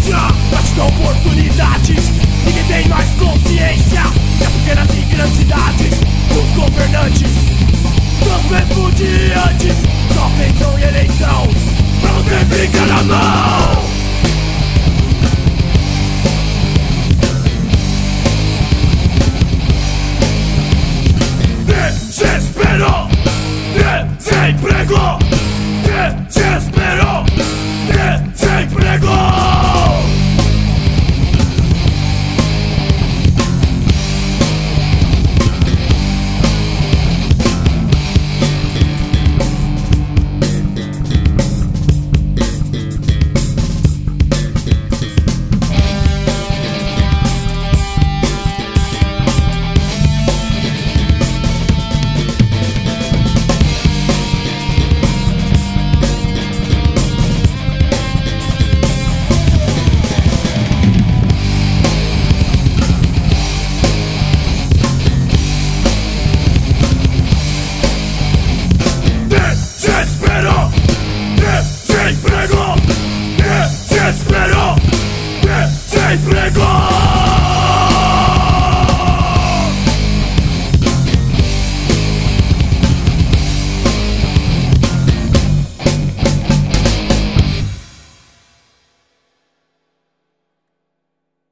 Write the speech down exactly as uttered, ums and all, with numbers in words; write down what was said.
violência, mas te dão oportunidades. Ninguém tem mais consciência das pequenas e grandes cidades. Os governantes, dos mesmos de antes, só pensam em eleição pra você ficar na mão.